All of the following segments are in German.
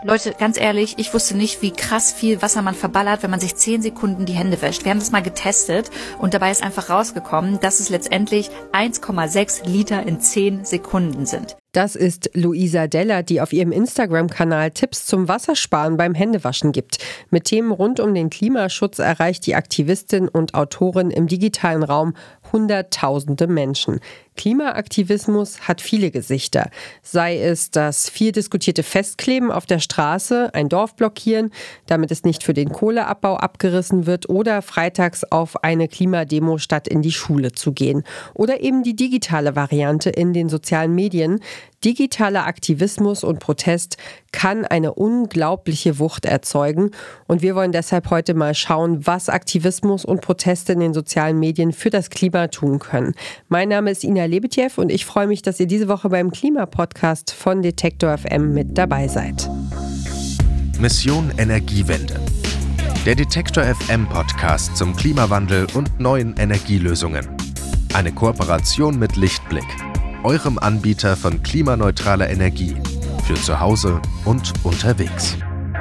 Leute, ganz ehrlich, ich wusste nicht, wie krass viel Wasser man verballert, wenn man sich 10 Sekunden die Hände wäscht. Wir haben das mal getestet und dabei ist einfach rausgekommen, dass es letztendlich 1,6 Liter in 10 Sekunden sind. Das ist Luisa Deller, die auf ihrem Instagram-Kanal Tipps zum Wassersparen beim Händewaschen gibt. Mit Themen rund um den Klimaschutz erreicht die Aktivistin und Autorin im digitalen Raum Hunderttausende Menschen. Klimaaktivismus hat viele Gesichter. Sei es das viel diskutierte Festkleben auf der Straße, ein Dorf blockieren, damit es nicht für den Kohleabbau abgerissen wird, oder freitags auf eine Klimademo statt in die Schule zu gehen. Oder eben die digitale Variante in den sozialen Medien. Digitaler Aktivismus und Protest kann eine unglaubliche Wucht erzeugen. Und wir wollen deshalb heute mal schauen, was Aktivismus und Proteste in den sozialen Medien für das Klima tun können. Mein Name ist Ina Lebetjew und ich freue mich, dass ihr diese Woche beim Klimapodcast von Detektor FM mit dabei seid. Mission Energiewende. Der Detektor FM Podcast zum Klimawandel und neuen Energielösungen. Eine Kooperation mit Lichtblick, eurem Anbieter von klimaneutraler Energie für zu Hause und unterwegs.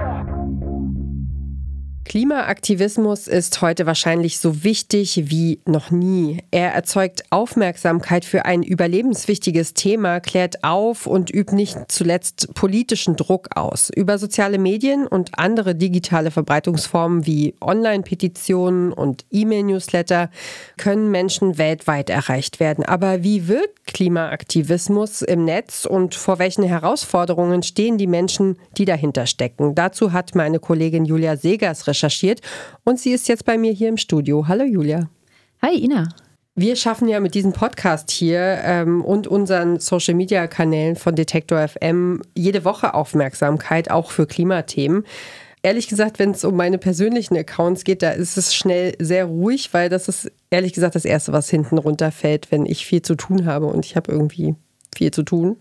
Klimaaktivismus ist heute wahrscheinlich so wichtig wie noch nie. Er erzeugt Aufmerksamkeit für ein überlebenswichtiges Thema, klärt auf und übt nicht zuletzt politischen Druck aus. Über soziale Medien und andere digitale Verbreitungsformen wie Online-Petitionen und E-Mail-Newsletter können Menschen weltweit erreicht werden. Aber wie wirkt Klimaaktivismus im Netz und vor welchen Herausforderungen stehen die Menschen, die dahinter stecken? Dazu hat meine Kollegin Julia Segers recherchiert und sie ist jetzt bei mir hier im Studio. Hallo Julia. Hi Ina. Wir schaffen ja mit diesem Podcast hier und unseren Social-Media-Kanälen von Detektor FM jede Woche Aufmerksamkeit, auch für Klimathemen. Ehrlich gesagt, wenn es um meine persönlichen Accounts geht, da ist es schnell sehr ruhig, weil das ist ehrlich gesagt das Erste, was hinten runterfällt, wenn ich viel zu tun habe und ich habe irgendwie viel zu tun.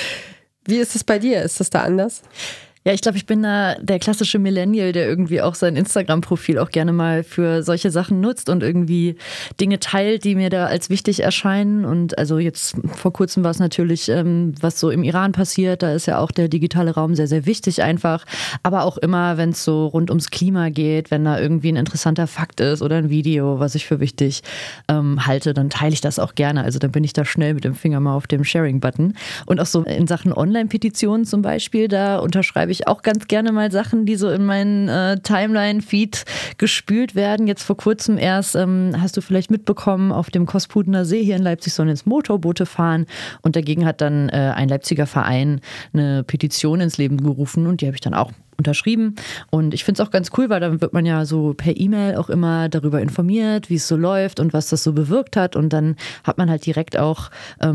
Wie ist es bei dir? Ist das da anders? Ja, ich glaube, ich bin da der klassische Millennial, der irgendwie auch sein Instagram-Profil auch gerne mal für solche Sachen nutzt und irgendwie Dinge teilt, die mir da als wichtig erscheinen. Und also jetzt vor kurzem war es natürlich, was so im Iran passiert, da ist ja auch der digitale Raum sehr, sehr wichtig einfach. Aber auch immer, wenn es so rund ums Klima geht, wenn da irgendwie ein interessanter Fakt ist oder ein Video, was ich für wichtig halte, dann teile ich das auch gerne. Also dann bin ich da schnell mit dem Finger mal auf dem Sharing-Button. Und auch so in Sachen Online-Petitionen zum Beispiel, da unterschreibe ich auch ganz gerne mal Sachen, die so in meinen Timeline-Feed gespült werden. Jetzt vor kurzem erst, hast du vielleicht mitbekommen, auf dem Kospudener See hier in Leipzig sollen jetzt Motorboote fahren und dagegen hat dann ein Leipziger Verein eine Petition ins Leben gerufen und die habe ich dann auch unterschrieben. Und ich finde es auch ganz cool, weil dann wird man ja so per E-Mail auch immer darüber informiert, wie es so läuft und was das so bewirkt hat. Und dann hat man halt direkt auch,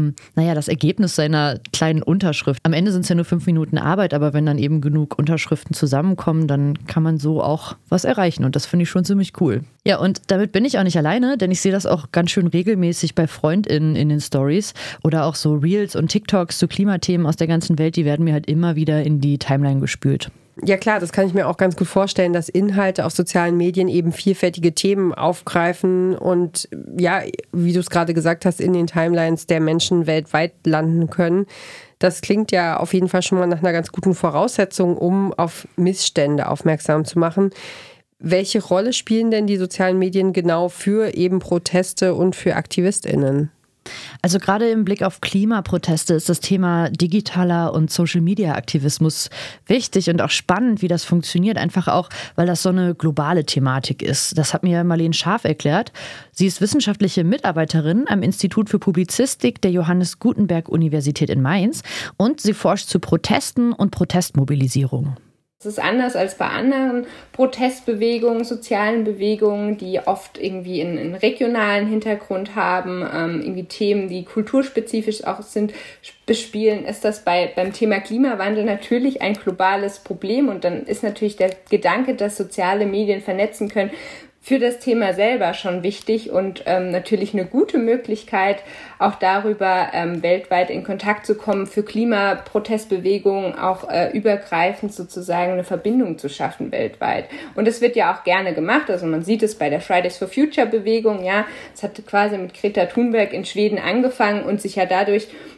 das Ergebnis seiner kleinen Unterschrift. Am Ende sind es ja nur 5 Minuten Arbeit, aber wenn dann eben genug Unterschriften zusammenkommen, dann kann man so auch was erreichen. Und das finde ich schon ziemlich cool. Ja, und damit bin ich auch nicht alleine, denn ich sehe das auch ganz schön regelmäßig bei FreundInnen in den Stories oder auch so Reels und TikToks zu Klimathemen aus der ganzen Welt, die werden mir halt immer wieder in die Timeline gespült. Ja klar, das kann ich mir auch ganz gut vorstellen, dass Inhalte auf sozialen Medien eben vielfältige Themen aufgreifen und ja, wie du es gerade gesagt hast, in den Timelines der Menschen weltweit landen können. Das klingt ja auf jeden Fall schon mal nach einer ganz guten Voraussetzung, um auf Missstände aufmerksam zu machen. Welche Rolle spielen denn die sozialen Medien genau für eben Proteste und für AktivistInnen? Also gerade im Blick auf Klimaproteste ist das Thema digitaler und Social-Media-Aktivismus wichtig und auch spannend, wie das funktioniert. Einfach auch, weil das so eine globale Thematik ist. Das hat mir Marlene Scharf erklärt. Sie ist wissenschaftliche Mitarbeiterin am Institut für Publizistik der Johannes Gutenberg-Universität in Mainz und sie forscht zu Protesten und Protestmobilisierung. Es ist anders als bei anderen Protestbewegungen, sozialen Bewegungen, die oft irgendwie einen regionalen Hintergrund haben, irgendwie Themen, die kulturspezifisch auch sind, bespielen, ist das beim Thema Klimawandel natürlich ein globales Problem. Und dann ist natürlich der Gedanke, dass soziale Medien vernetzen können, für das Thema selber schon wichtig und natürlich eine gute Möglichkeit, auch darüber weltweit in Kontakt zu kommen, für Klimaprotestbewegungen auch übergreifend sozusagen eine Verbindung zu schaffen weltweit. Und das wird ja auch gerne gemacht, also man sieht es bei der Fridays for Future Bewegung, ja, es hat quasi mit Greta Thunberg in Schweden angefangen und sich ja dadurch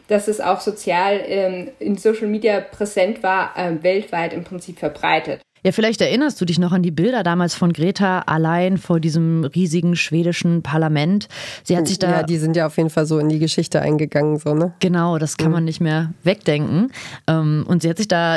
dass es auch sozial in Social Media präsent war, weltweit im Prinzip verbreitet. Ja, vielleicht erinnerst du dich noch an die Bilder damals von Greta allein vor diesem riesigen schwedischen Parlament. Sie hat sich da, ja, die sind ja auf jeden Fall so in die Geschichte eingegangen, so, ne? Genau, das kann man nicht mehr wegdenken. Und sie hat sich da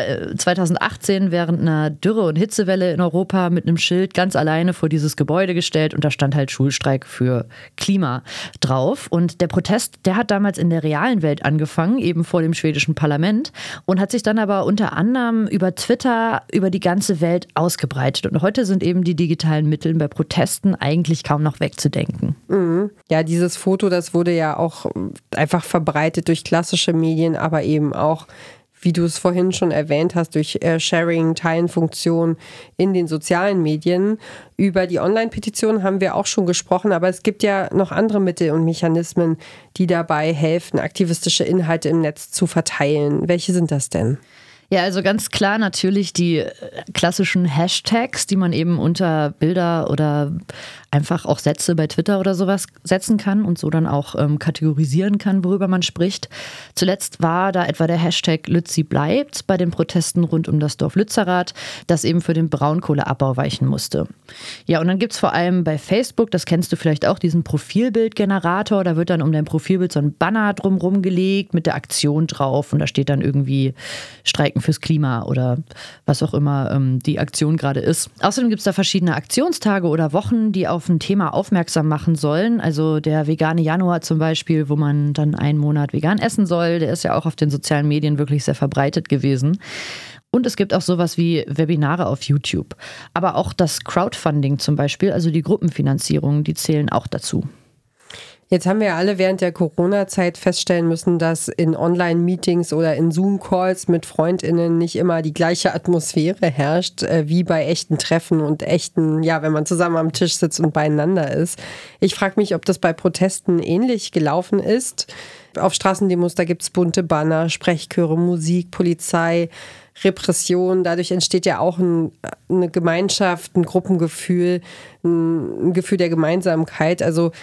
2018 während einer Dürre- und Hitzewelle in Europa mit einem Schild ganz alleine vor dieses Gebäude gestellt und da stand halt Schulstreik für Klima drauf. Und der Protest, der hat damals in der realen Welt angefangen, eben vor dem schwedischen Parlament und hat sich dann aber unter anderem über Twitter über die ganze Welt ausgebreitet. Und heute sind eben die digitalen Mittel bei Protesten eigentlich kaum noch wegzudenken. Ja, dieses Foto, das wurde ja auch einfach verbreitet durch klassische Medien, aber eben auch, wie du es vorhin schon erwähnt hast, durch Sharing, Teilen-Funktion in den sozialen Medien. Über die Online-Petition haben wir auch schon gesprochen, aber es gibt ja noch andere Mittel und Mechanismen, die dabei helfen, aktivistische Inhalte im Netz zu verteilen. Welche sind das denn? Ja, also ganz klar natürlich die klassischen Hashtags, die man eben unter Bilder oder einfach auch Sätze bei Twitter oder sowas setzen kann und so dann auch kategorisieren kann, worüber man spricht. Zuletzt war da etwa der Hashtag Lützi bleibt bei den Protesten rund um das Dorf Lützerath, das eben für den Braunkohleabbau weichen musste. Ja, und dann gibt's vor allem bei Facebook, das kennst du vielleicht auch, diesen Profilbildgenerator. Da wird dann um dein Profilbild so ein Banner drumherum gelegt mit der Aktion drauf und da steht dann irgendwie Streiken fürs Klima oder was auch immer die Aktion gerade ist. Außerdem gibt's da verschiedene Aktionstage oder Wochen, die auf ein Thema aufmerksam machen sollen. Also der vegane Januar zum Beispiel, wo man dann einen Monat vegan essen soll, der ist ja auch auf den sozialen Medien wirklich sehr verbreitet gewesen. Und es gibt auch sowas wie Webinare auf YouTube. Aber auch das Crowdfunding zum Beispiel, also die Gruppenfinanzierung, die zählen auch dazu. Jetzt haben wir ja alle während der Corona-Zeit feststellen müssen, dass in Online-Meetings oder in Zoom-Calls mit FreundInnen nicht immer die gleiche Atmosphäre herrscht, wie bei echten Treffen und echten, ja, wenn man zusammen am Tisch sitzt und beieinander ist. Ich frage mich, ob das bei Protesten ähnlich gelaufen ist. Auf Straßendemos, da gibt es bunte Banner, Sprechchöre, Musik, Polizei, Repression. Dadurch entsteht ja auch eine Gemeinschaft, ein Gruppengefühl, ein Gefühl der Gemeinsamkeit. Also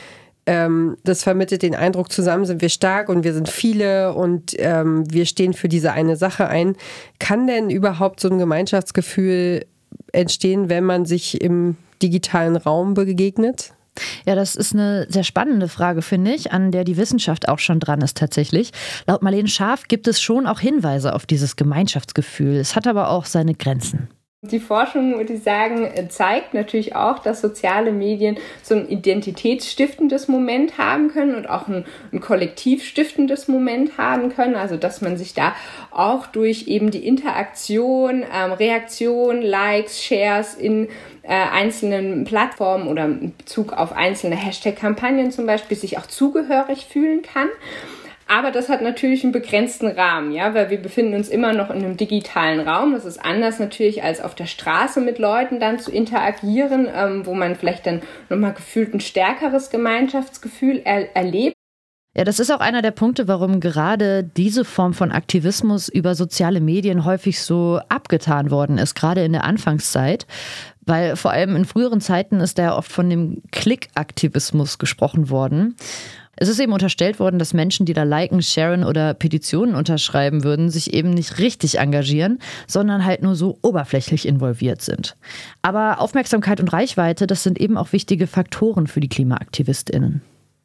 das vermittelt den Eindruck, zusammen sind wir stark und wir sind viele und wir stehen für diese eine Sache ein. Kann denn überhaupt so ein Gemeinschaftsgefühl entstehen, wenn man sich im digitalen Raum begegnet? Ja, das ist eine sehr spannende Frage, finde ich, an der die Wissenschaft auch schon dran ist tatsächlich. Laut Marlene Schaaf gibt es schon auch Hinweise auf dieses Gemeinschaftsgefühl. Es hat aber auch seine Grenzen. Die Forschung, würde ich sagen, zeigt natürlich auch, dass soziale Medien so ein identitätsstiftendes Moment haben können und auch ein kollektivstiftendes Moment haben können. Also dass man sich da auch durch eben die Interaktion, Reaktion, Likes, Shares in einzelnen Plattformen oder in Bezug auf einzelne Hashtag-Kampagnen zum Beispiel sich auch zugehörig fühlen kann. Aber das hat natürlich einen begrenzten Rahmen, ja, weil wir befinden uns immer noch in einem digitalen Raum. Das ist anders natürlich als auf der Straße mit Leuten dann zu interagieren, wo man vielleicht dann nochmal gefühlt ein stärkeres Gemeinschaftsgefühl erlebt. Ja, das ist auch einer der Punkte, warum gerade diese Form von Aktivismus über soziale Medien häufig so abgetan worden ist, gerade in der Anfangszeit. Weil vor allem in früheren Zeiten ist da ja oft von dem Klickaktivismus gesprochen worden. Es ist eben unterstellt worden, dass Menschen, die da liken, sharen oder Petitionen unterschreiben würden, sich eben nicht richtig engagieren, sondern halt nur so oberflächlich involviert sind. Aber Aufmerksamkeit und Reichweite, das sind eben auch wichtige Faktoren für die KlimaaktivistInnen.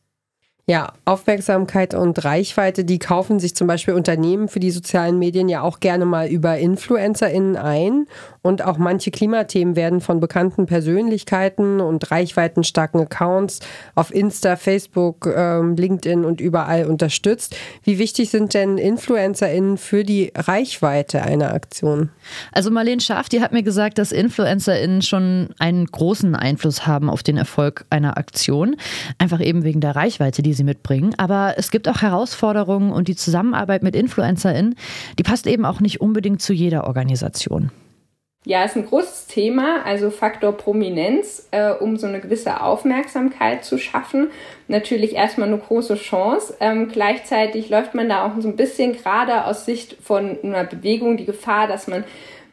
Ja, Aufmerksamkeit und Reichweite, die kaufen sich zum Beispiel Unternehmen für die sozialen Medien ja auch gerne mal über InfluencerInnen ein. Und auch manche Klimathemen werden von bekannten Persönlichkeiten und reichweitenstarken Accounts auf Insta, Facebook, LinkedIn und überall unterstützt. Wie wichtig sind denn InfluencerInnen für die Reichweite einer Aktion? Also Marlene Schaaf, die hat mir gesagt, dass InfluencerInnen schon einen großen Einfluss haben auf den Erfolg einer Aktion. Einfach eben wegen der Reichweite, die sie mitbringen. Aber es gibt auch Herausforderungen und die Zusammenarbeit mit InfluencerInnen, die passt eben auch nicht unbedingt zu jeder Organisation. Ja, ist ein großes Thema, also Faktor Prominenz, um so eine gewisse Aufmerksamkeit zu schaffen. Natürlich erstmal eine große Chance. Gleichzeitig läuft man da auch so ein bisschen gerade aus Sicht von einer Bewegung die Gefahr, dass man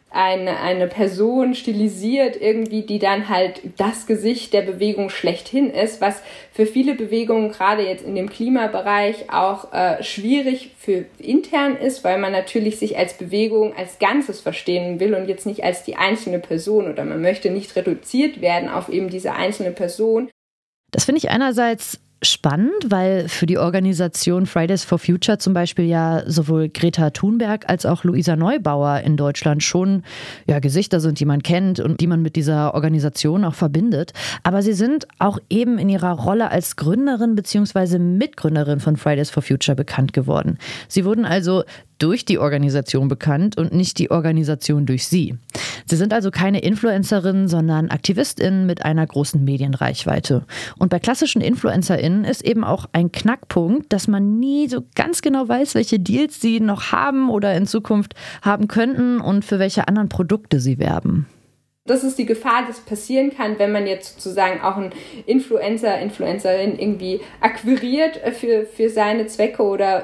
eine Person stilisiert irgendwie, die dann halt das Gesicht der Bewegung schlechthin ist, was für viele Bewegungen, gerade jetzt in dem Klimabereich, auch schwierig für intern ist, weil man natürlich sich als Bewegung als Ganzes verstehen will und jetzt nicht als die einzelne Person, oder man möchte nicht reduziert werden auf eben diese einzelne Person. Das finde ich einerseits spannend, weil für die Organisation Fridays for Future zum Beispiel ja sowohl Greta Thunberg als auch Luisa Neubauer in Deutschland schon Gesichter sind, die man kennt und die man mit dieser Organisation auch verbindet. Aber sie sind auch eben in ihrer Rolle als Gründerin bzw. Mitgründerin von Fridays for Future bekannt geworden. Sie wurden also durch die Organisation bekannt und nicht die Organisation durch sie. Sie sind also keine Influencerinnen, sondern AktivistInnen mit einer großen Medienreichweite. Und bei klassischen InfluencerInnen ist eben auch ein Knackpunkt, dass man nie so ganz genau weiß, welche Deals sie noch haben oder in Zukunft haben könnten und für welche anderen Produkte sie werben. Das ist die Gefahr, dass passieren kann, wenn man jetzt sozusagen auch einen Influencerin irgendwie akquiriert für seine Zwecke oder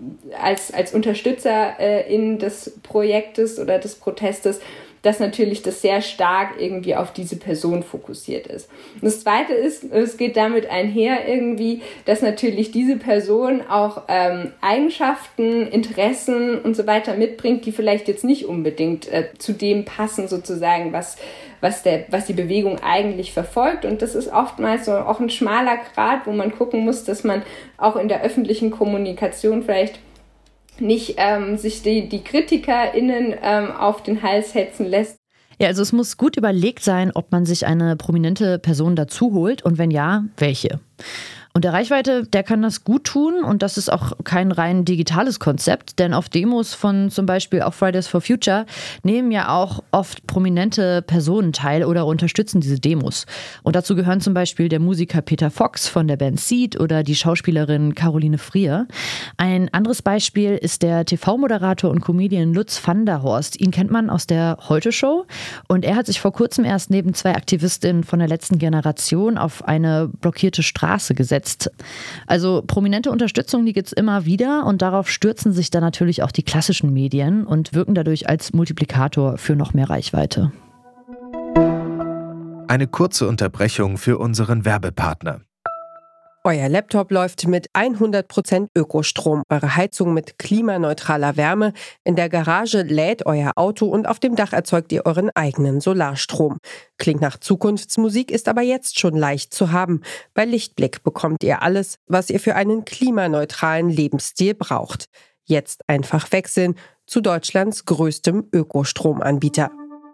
als Unterstützer in des Projektes oder des Protestes, dass natürlich das sehr stark irgendwie auf diese Person fokussiert ist. Und das Zweite ist, es geht damit einher irgendwie, dass natürlich diese Person auch Eigenschaften, Interessen und so weiter mitbringt, die vielleicht jetzt nicht unbedingt zu dem passen sozusagen, was die Bewegung eigentlich verfolgt. Und das ist oftmals so auch ein schmaler Grat, wo man gucken muss, dass man auch in der öffentlichen Kommunikation vielleicht nicht sich die KritikerInnen auf den Hals hetzen lässt. Ja, also es muss gut überlegt sein, ob man sich eine prominente Person dazu holt und wenn ja, welche. Und der Reichweite, der kann das gut tun und das ist auch kein rein digitales Konzept, denn auf Demos von zum Beispiel auch Fridays for Future nehmen ja auch oft prominente Personen teil oder unterstützen diese Demos. Und dazu gehören zum Beispiel der Musiker Peter Fox von der Band Seed oder die Schauspielerin Caroline Frier. Ein anderes Beispiel ist der TV-Moderator und Comedian Lutz van der Horst. Ihn kennt man aus der Heute-Show und er hat sich vor kurzem erst neben 2 Aktivistinnen von der letzten Generation auf eine blockierte Straße gesetzt. Also prominente Unterstützung, die gibt es immer wieder und darauf stürzen sich dann natürlich auch die klassischen Medien und wirken dadurch als Multiplikator für noch mehr Reichweite. Eine kurze Unterbrechung für unseren Werbepartner. Euer Laptop läuft mit 100% Ökostrom, eure Heizung mit klimaneutraler Wärme, in der Garage lädt euer Auto und auf dem Dach erzeugt ihr euren eigenen Solarstrom. Klingt nach Zukunftsmusik, ist aber jetzt schon leicht zu haben. Bei Lichtblick bekommt ihr alles, was ihr für einen klimaneutralen Lebensstil braucht. Jetzt einfach wechseln zu Deutschlands größtem Ökostromanbieter.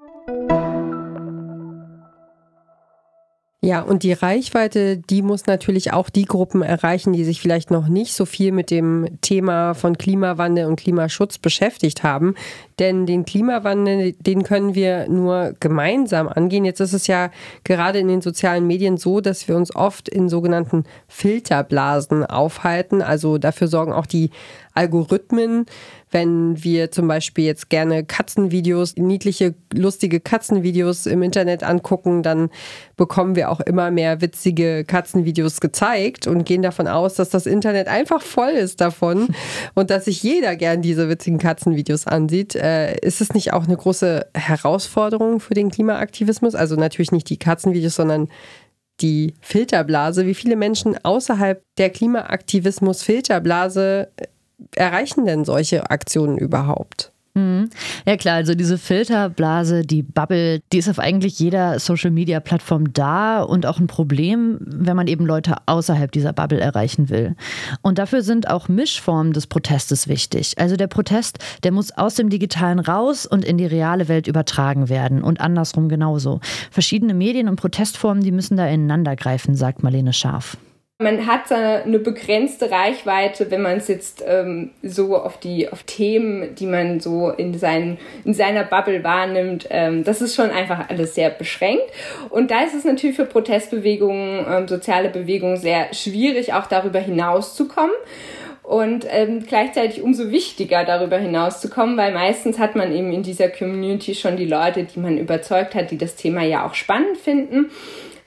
Ja, und die Reichweite, die muss natürlich auch die Gruppen erreichen, die sich vielleicht noch nicht so viel mit dem Thema von Klimawandel und Klimaschutz beschäftigt haben. Denn den Klimawandel, den können wir nur gemeinsam angehen. Jetzt ist es ja gerade in den sozialen Medien so, dass wir uns oft in sogenannten Filterblasen aufhalten. Also dafür sorgen auch die Algorithmen. Wenn wir zum Beispiel jetzt gerne Katzenvideos, niedliche, lustige Katzenvideos im Internet angucken, dann bekommen wir auch immer mehr witzige Katzenvideos gezeigt und gehen davon aus, dass das Internet einfach voll ist davon und dass sich jeder gern diese witzigen Katzenvideos ansieht. Ist es nicht auch eine große Herausforderung für den Klimaaktivismus? Also natürlich nicht die Katzenvideos, sondern die Filterblase. Wie viele Menschen außerhalb der Klimaaktivismus-Filterblase erreichen denn solche Aktionen überhaupt? Ja klar, also diese Filterblase, die Bubble, die ist auf eigentlich jeder Social-Media-Plattform da und auch ein Problem, wenn man eben Leute außerhalb dieser Bubble erreichen will. Und dafür sind auch Mischformen des Protestes wichtig. Also der Protest, der muss aus dem Digitalen raus und in die reale Welt übertragen werden und andersrum genauso. Verschiedene Medien und Protestformen, die müssen da ineinander greifen, sagt Marlene Scharf. Man hat eine begrenzte Reichweite, wenn man es jetzt so auf Themen, die man so in seiner Bubble wahrnimmt. Das ist schon einfach alles sehr beschränkt. Und da ist es natürlich für Protestbewegungen, soziale Bewegungen sehr schwierig, auch darüber hinauszukommen. Und gleichzeitig umso wichtiger, darüber hinauszukommen, weil meistens hat man eben in dieser Community schon die Leute, die man überzeugt hat, die das Thema ja auch spannend finden.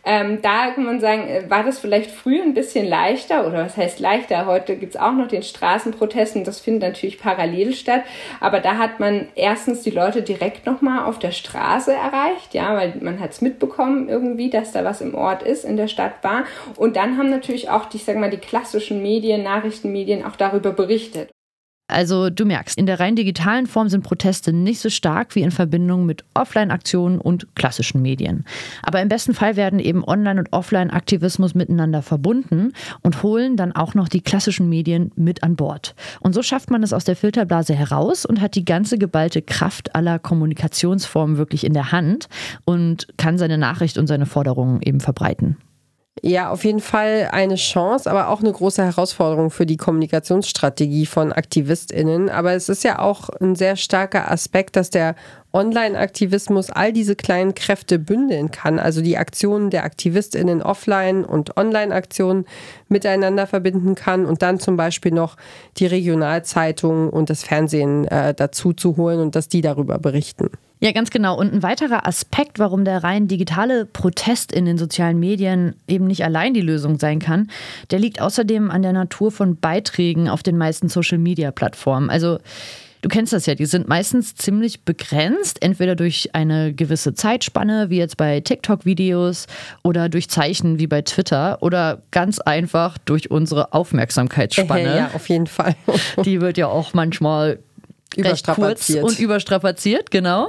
Da kann man sagen, war das vielleicht früher ein bisschen leichter, oder was heißt leichter? Heute gibt's auch noch den Straßenprotest und das findet natürlich parallel statt. Aber da hat man erstens die Leute direkt nochmal auf der Straße erreicht, ja, weil man hat's mitbekommen irgendwie, dass da was im Ort ist, in der Stadt war. Und dann haben natürlich auch die klassischen Medien, Nachrichtenmedien auch darüber berichtet. Also du merkst, in der rein digitalen Form sind Proteste nicht so stark wie in Verbindung mit Offline-Aktionen und klassischen Medien. Aber im besten Fall werden eben Online- und Offline-Aktivismus miteinander verbunden und holen dann auch noch die klassischen Medien mit an Bord. Und so schafft man es aus der Filterblase heraus und hat die ganze geballte Kraft aller Kommunikationsformen wirklich in der Hand und kann seine Nachricht und seine Forderungen eben verbreiten. Ja, auf jeden Fall eine Chance, aber auch eine große Herausforderung für die Kommunikationsstrategie von AktivistInnen. Aber es ist ja auch ein sehr starker Aspekt, dass der Online-Aktivismus all diese kleinen Kräfte bündeln kann, also die Aktionen der AktivistInnen Offline- und Online-Aktionen miteinander verbinden kann und dann zum Beispiel noch die Regionalzeitungen und das Fernsehen dazu zu holen und dass die darüber berichten. Ja, ganz genau. Und ein weiterer Aspekt, warum der rein digitale Protest in den sozialen Medien eben nicht allein die Lösung sein kann, der liegt außerdem an der Natur von Beiträgen auf den meisten Social-Media-Plattformen. Also du kennst das ja, die sind meistens ziemlich begrenzt, entweder durch eine gewisse Zeitspanne, wie jetzt bei TikTok-Videos, oder durch Zeichen, wie bei Twitter, oder ganz einfach durch unsere Aufmerksamkeitsspanne. Ja, auf jeden Fall. Die wird ja auch manchmal überstrapaziert. Kurz und überstrapaziert, genau.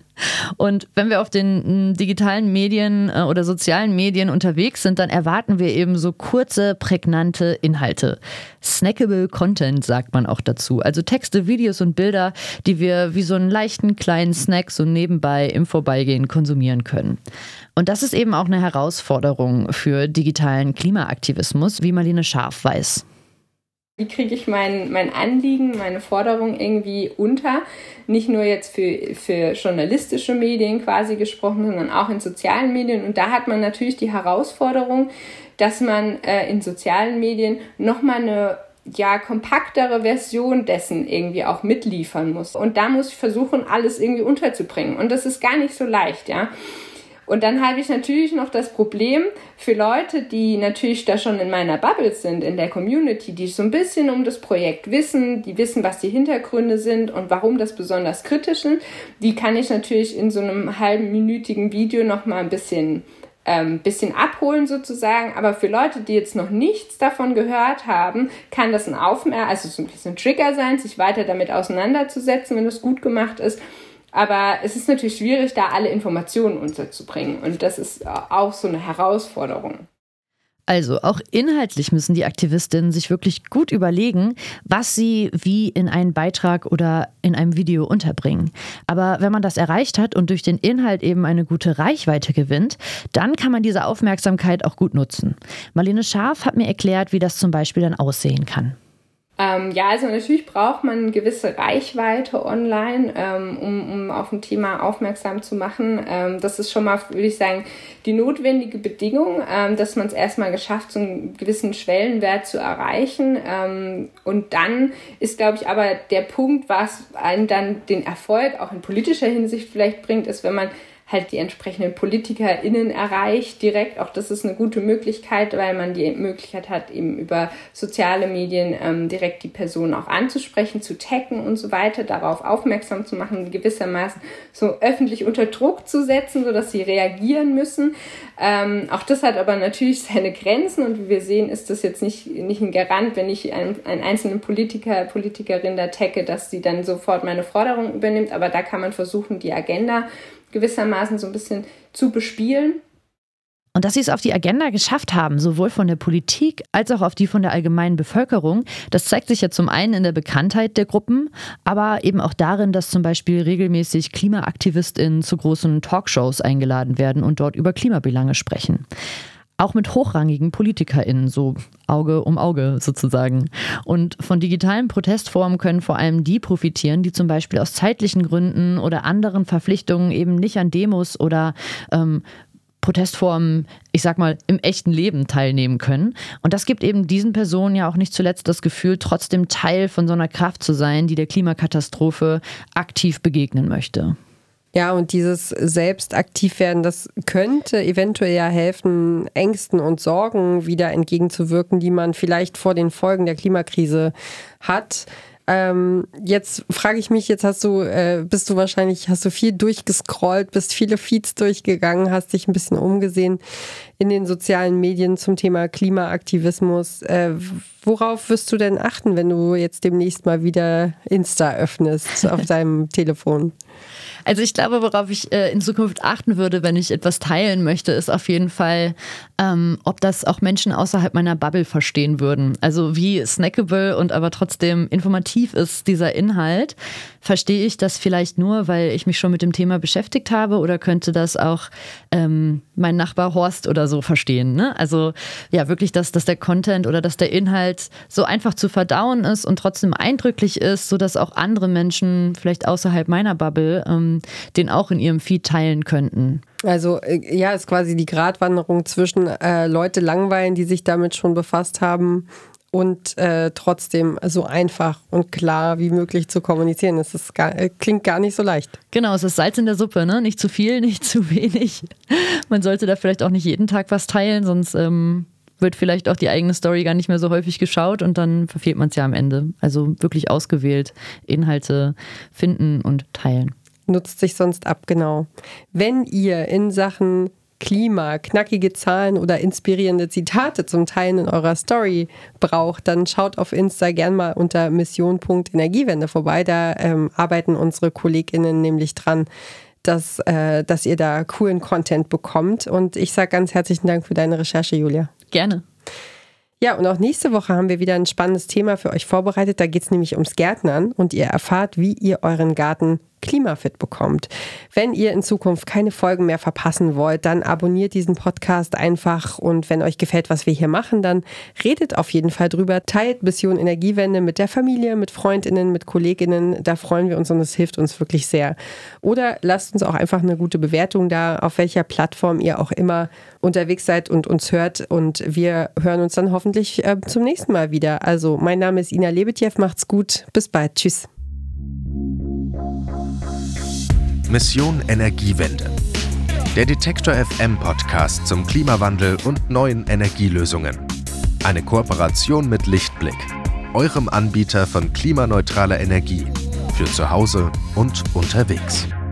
Und wenn wir auf den digitalen Medien oder sozialen Medien unterwegs sind, dann erwarten wir eben so kurze, prägnante Inhalte. Snackable Content sagt man auch dazu. Also Texte, Videos und Bilder, die wir wie so einen leichten kleinen Snack so nebenbei im Vorbeigehen konsumieren können. Und das ist eben auch eine Herausforderung für digitalen Klimaaktivismus, wie Marlene Scharf weiß. Wie kriege ich mein Anliegen, meine Forderung irgendwie unter? Nicht nur jetzt für journalistische Medien quasi gesprochen, sondern auch in sozialen Medien. Und da hat man natürlich die Herausforderung, dass man in sozialen Medien nochmal eine kompaktere Version dessen irgendwie auch mitliefern muss. Und da muss ich versuchen, alles irgendwie unterzubringen. Und das ist gar nicht so leicht, ja. Und dann habe ich natürlich noch das Problem für Leute, die natürlich da schon in meiner Bubble sind, in der Community, die so ein bisschen um das Projekt wissen, die wissen, was die Hintergründe sind und warum das besonders kritisch sind. Die kann ich natürlich in so einem halbminütigen Video noch mal ein bisschen abholen sozusagen. Aber für Leute, die jetzt noch nichts davon gehört haben, kann das so ein bisschen ein Trigger sein, sich weiter damit auseinanderzusetzen, wenn das gut gemacht ist. Aber es ist natürlich schwierig, da alle Informationen unterzubringen. Und das ist auch so eine Herausforderung. Also auch inhaltlich müssen die Aktivistinnen sich wirklich gut überlegen, was sie wie in einen Beitrag oder in einem Video unterbringen. Aber wenn man das erreicht hat und durch den Inhalt eben eine gute Reichweite gewinnt, dann kann man diese Aufmerksamkeit auch gut nutzen. Marlene Scharf hat mir erklärt, wie das zum Beispiel dann aussehen kann. Also natürlich braucht man eine gewisse Reichweite online, um auf ein Thema aufmerksam zu machen. Das ist schon mal, würde ich sagen, die notwendige Bedingung, dass man es erstmal geschafft, so einen gewissen Schwellenwert zu erreichen. Und dann ist, glaube ich, aber der Punkt, was einen dann den Erfolg auch in politischer Hinsicht vielleicht bringt, ist, wenn man halt die entsprechenden PolitikerInnen erreicht direkt. Auch das ist eine gute Möglichkeit, weil man die Möglichkeit hat, eben über soziale Medien direkt die Personen auch anzusprechen, zu taggen und so weiter, darauf aufmerksam zu machen, gewissermaßen so öffentlich unter Druck zu setzen, sodass sie reagieren müssen. Auch das hat aber natürlich seine Grenzen und wie wir sehen, ist das jetzt nicht ein Garant, wenn ich einen einzelnen Politikerin da tagge, dass sie dann sofort meine Forderung übernimmt. Aber da kann man versuchen, die Agenda gewissermaßen so ein bisschen zu bespielen. Und dass sie es auf die Agenda geschafft haben, sowohl von der Politik als auch auf die von der allgemeinen Bevölkerung, das zeigt sich ja zum einen in der Bekanntheit der Gruppen, aber eben auch darin, dass zum Beispiel regelmäßig KlimaaktivistInnen zu großen Talkshows eingeladen werden und dort über Klimabelange sprechen. Auch mit hochrangigen PolitikerInnen, so Auge um Auge sozusagen. Und von digitalen Protestformen können vor allem die profitieren, die zum Beispiel aus zeitlichen Gründen oder anderen Verpflichtungen eben nicht an Demos oder Protestformen, ich sag mal, im echten Leben teilnehmen können. Und das gibt eben diesen Personen ja auch nicht zuletzt das Gefühl, trotzdem Teil von so einer Kraft zu sein, die der Klimakatastrophe aktiv begegnen möchte. Ja, und dieses selbst aktiv werden, das könnte eventuell ja helfen, Ängsten und Sorgen wieder entgegenzuwirken, die man vielleicht vor den Folgen der Klimakrise hat. Jetzt frage ich mich, hast du viel durchgescrollt, bist viele Feeds durchgegangen, hast dich ein bisschen umgesehen in den sozialen Medien zum Thema Klimaaktivismus. Worauf wirst du denn achten, wenn du jetzt demnächst mal wieder Insta öffnest auf deinem Telefon? Also ich glaube, worauf ich in Zukunft achten würde, wenn ich etwas teilen möchte, ist auf jeden Fall, ob das auch Menschen außerhalb meiner Bubble verstehen würden. Also wie snackable und aber trotzdem informativ ist dieser Inhalt. Verstehe ich das vielleicht nur, weil ich mich schon mit dem Thema beschäftigt habe, oder könnte das auch mein Nachbar Horst oder so verstehen? Ne? Also ja, wirklich, dass der Content oder dass der Inhalt so einfach zu verdauen ist und trotzdem eindrücklich ist, sodass auch andere Menschen vielleicht außerhalb meiner Bubble den auch in ihrem Feed teilen könnten. Also ja, ist quasi die Gratwanderung zwischen Leute langweilen, die sich damit schon befasst haben, und trotzdem so einfach und klar wie möglich zu kommunizieren. Das klingt gar nicht so leicht. Genau, es ist Salz in der Suppe, ne? Nicht zu viel, nicht zu wenig. Man sollte da vielleicht auch nicht jeden Tag was teilen, sonst wird vielleicht auch die eigene Story gar nicht mehr so häufig geschaut und dann verfehlt man es ja am Ende. Also wirklich ausgewählt Inhalte finden und teilen. Nutzt sich sonst ab, genau. Wenn ihr in Sachen Klima knackige Zahlen oder inspirierende Zitate zum Teilen in eurer Story braucht, dann schaut auf Insta gern mal unter mission.energiewende vorbei. Da arbeiten unsere KollegInnen nämlich dran, dass ihr da coolen Content bekommt. Und ich sage ganz herzlichen Dank für deine Recherche, Julia. Gerne. Ja, und auch nächste Woche haben wir wieder ein spannendes Thema für euch vorbereitet. Da geht es nämlich ums Gärtnern und ihr erfahrt, wie ihr euren Garten klimafit bekommt. Wenn ihr in Zukunft keine Folgen mehr verpassen wollt, dann abonniert diesen Podcast einfach, und wenn euch gefällt, was wir hier machen, dann redet auf jeden Fall drüber. Teilt Mission Energiewende mit der Familie, mit FreundInnen, mit KollegInnen. Da freuen wir uns und es hilft uns wirklich sehr. Oder lasst uns auch einfach eine gute Bewertung da, auf welcher Plattform ihr auch immer unterwegs seid und uns hört, und wir hören uns dann hoffentlich zum nächsten Mal wieder. Also mein Name ist Ina Lebetjew, macht's gut, bis bald, tschüss. Mission Energiewende. Der Detektor FM Podcast zum Klimawandel und neuen Energielösungen. Eine Kooperation mit Lichtblick, eurem Anbieter von klimaneutraler Energie für zu Hause und unterwegs.